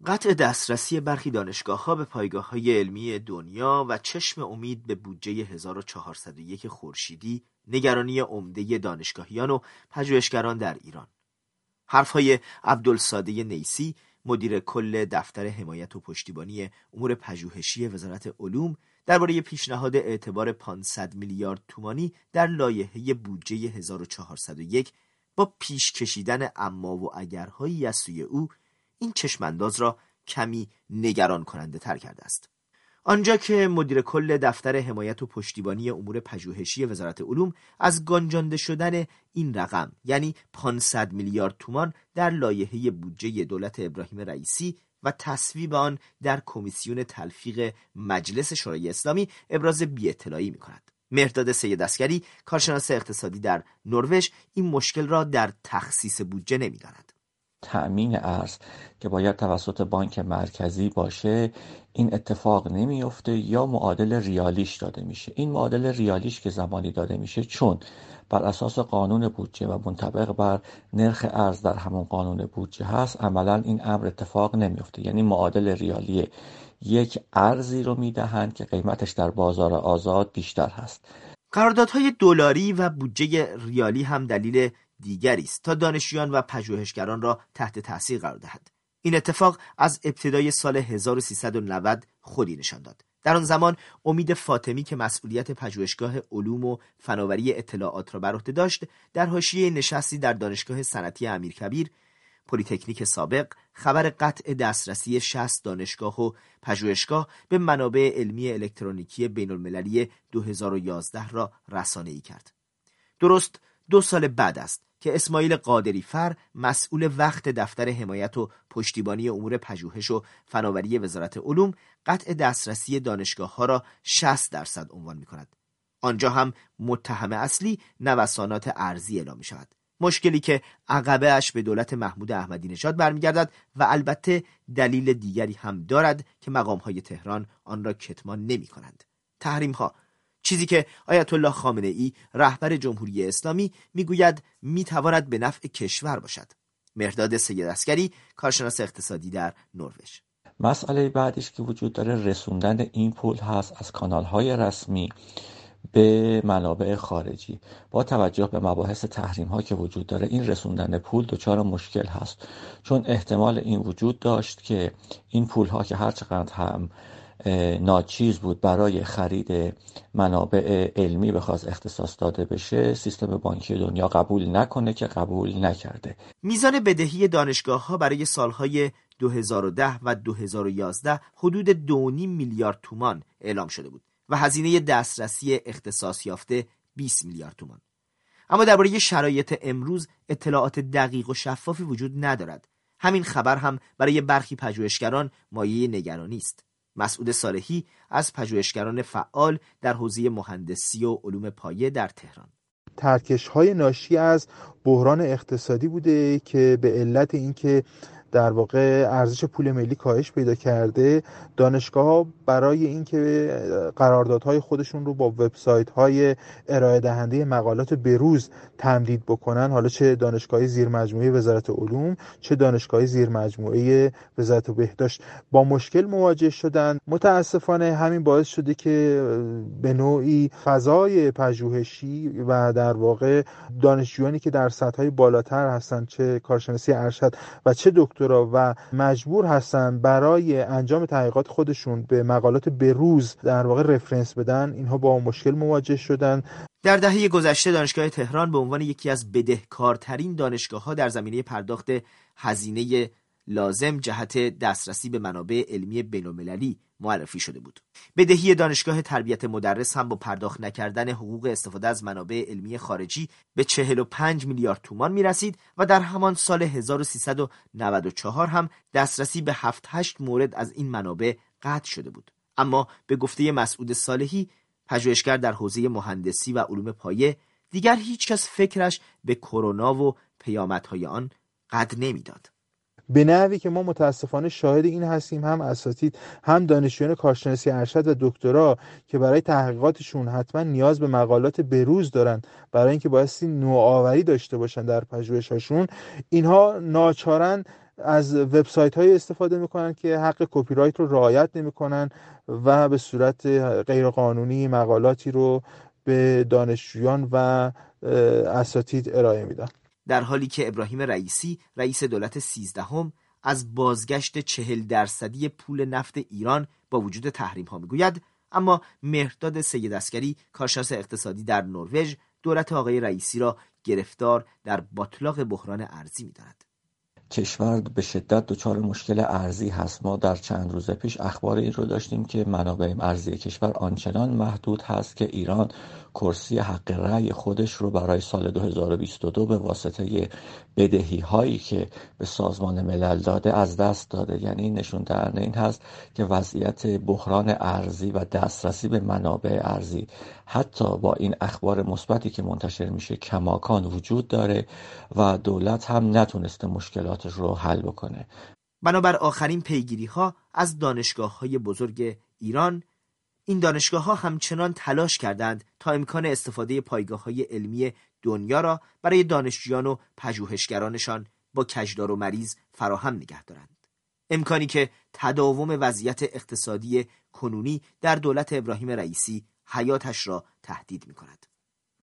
قطع دسترسی برخی دانشگاه‌ها به پایگاه‌های علمی دنیا و چشم امید به بودجه 1401 خورشیدی نگرانی عمده دانشگاهیان و پژوهشگران در ایران. حرف‌های عبدالصادق نیسی، مدیر کل دفتر حمایت و پشتیبانی امور پژوهشی وزارت علوم، درباره پیشنهاد اعتبار 500 میلیارد تومانی در لایحه بودجه 1401 با پیش کشیدن اما و اگرهایی از سوی او، این چشمانداز را کمی نگران کننده تر کرده است. آنجا که مدیر کل دفتر حمایت و پشتیبانی امور پژوهشی وزارت علوم از گنجانده شدن این رقم، یعنی 500 میلیارد تومان در لایحه بودجه دولت ابراهیم رئیسی و تصویب آن در کمیسیون تلفیق مجلس شورای اسلامی، ابراز بی‌اطلاعی می‌کند. مهرداد سیدعسگری، کارشناس اقتصادی در نروژ، این مشکل را در تخصیص بودجه نمی‌داند. تأمین ارز که باید توسط بانک مرکزی باشه، این اتفاق نمیفته یا معادل ریالیش داده میشه. این معادل ریالیش که زمانی داده میشه چون بر اساس قانون بودجه و منطبق بر نرخ ارز در همون قانون بودجه هست، عملا این امر اتفاق نمیفته. یعنی معادل ریالی یک ارزی رو میدهند که قیمتش در بازار آزاد بیشتر هست. قراردادهای دلاری و بودجه ریالی هم دلیل دیگری است تا دانشجویان و پژوهشگران را تحت تاثیر قرار دهد. این اتفاق از ابتدای سال 1390 خودی نشان داد. در آن زمان امید فاطمی که مسئولیت پژوهشگاه علوم و فناوری اطلاعات را بر عهده داشت، در حاشیه نشستی در دانشگاه صنعتی امیرکبیر پلی‌تکنیک سابق خبر قطع دسترسی 60 دانشگاه و پژوهشگاه به منابع علمی الکترونیکی بین‌المللی 2011 را رسانه‌ای کرد. درست 2 سال بعد است که اسماعیل قادری‌فر، مسئول وقت دفتر حمایت و پشتیبانی امور پژوهش و فناوری وزارت علوم، قطع دسترسی دانشگاه‌ها را 60% عنوان می‌کند. آنجا هم متهم اصلی نوسانات ارزی اعلام می‌شود. مشکلی که عقبه اش به دولت محمود احمدی نژاد برمیگردد و البته دلیل دیگری هم دارد که مقام‌های تهران آن را کتمان نمی‌کنند. تحریم‌ها، چیزی که آیت الله خامنه‌ای رهبر جمهوری اسلامی میگوید میتواند به نفع کشور باشد. مهرداد سیدعسگری، کارشناس اقتصادی در نروژ. مسئله بعدیش که وجود داره رسوندن این پول هست از کانال‌های رسمی به منابع خارجی. با توجه به مباحث تحریم ها که وجود داره، این رسوندن پول دچار مشکل هست، چون احتمال این وجود داشت که این پول ها که هر چقدر هم ناچیز بود برای خرید منابع علمی بخواست اختصاص داده بشه، سیستم بانکی دنیا قبول نکنه که قبول نکرده. میزان بدهی دانشگاه ها برای سالهای 2010 و 2011 حدود 2.5 میلیارد تومان اعلام شده بود و هزینه دسترسی اختصاص یافته 20 میلیارد تومان. اما درباره شرایط امروز اطلاعات دقیق و شفافی وجود ندارد. همین خبر هم برای برخی پژوهشگران مایه نگرانی است. مسعود صالحی از پژوهشگران فعال در حوزه مهندسی و علوم پایه در تهران: ترکش‌های ناشی از بحران اقتصادی بوده که به علت اینکه در واقع ارزش پول ملی کاهش پیدا کرده، دانشگاه‌ها برای اینکه قراردادهای خودشون رو با وبسایت‌های ارائه دهنده مقالات بروز تمدید بکنن، حالا چه دانشگاهی زیر مجموعه وزارت علوم چه دانشگاهی زیر مجموعه وزارت بهداشت، با مشکل مواجه شدن. متاسفانه همین باعث شده که به نوعی فضای پژوهشی و در واقع دانشجویانی که در سطح‌های بالاتر هستن، چه کارشناسی ارشد و چه دکترا، و مجبور هستن برای انجام تحقیقات خودشون به مقالات بروز در واقع رفرنس بدن، اینها با مشکل مواجه شدن. در دهه گذشته دانشگاه تهران به عنوان یکی از بدهکارترین دانشگاه‌ها در زمینه پرداخت هزینه لازم جهت دسترسی به منابع علمی بین‌المللی معرفی شده بود. بدهی دانشگاه تربیت مدرس هم با پرداخت نکردن حقوق استفاده از منابع علمی خارجی به 45 میلیارد تومان میرسید و در همان سال 1394 هم دسترسی به 7-8 مورد از این منابع قطع شده بود. اما به گفته مسعود صالحی، پژوهشگر در حوزه مهندسی و علوم پایه، دیگر هیچ کس فکرش به کرونا و پیامدهای آن قد نمیداد. به نحوی که ما متاسفانه شاهد این هستیم، هم اساتید هم دانشجویان کارشناسی ارشد و دکترا که برای تحقیقاتشون حتما نیاز به مقالات بروز دارن، برای اینکه بایستی نوآوری داشته باشن در پژوهشاشون، اینها ناچارن از وبسایت‌های استفاده میکنن که حق کپی رایت رو رعایت نمیکنن و به صورت غیرقانونی مقالاتی رو به دانشجویان و اساتید ارائه میدن. در حالی که ابراهیم رئیسی رئیس دولت 13 از بازگشت 40% پول نفت ایران با وجود تحریم ها میگوید، اما مهرداد سید عسکری کارشناس اقتصادی در نروژ دولت آقای رئیسی را گرفتار در باتلاق بحران ارزی می‌داند. کشور به شدت دچار مشکل ارزی هست. ما در چند روز پیش اخبار این رو داشتیم که منابع ارزی کشور آنچنان محدود هست که ایران کرسی حق رأی خودش رو برای سال 2022 به واسطه بدهی هایی که به سازمان ملل داده از دست داده. یعنی نشون دهنده این هست که وضعیت بحران ارزی و دسترسی به منابع ارزی حتی با این اخبار مثبتی که منتشر میشه کماکان وجود داره و دولت هم نتونسته مشکلاتش رو حل بکنه. بنابر آخرین پیگیری ها از دانشگاه های بزرگ ایران، این دانشگاه ها همچنان تلاش کردند تا امکان استفاده پایگاه های علمی دنیا را برای دانشجویان و پژوهشگرانشان با کجدار و مریض فراهم نگه دارند. امکانی که تداوم وضعیت اقتصادی کنونی در دولت ابراهیم رئیسی حیاتش را تهدید می کند.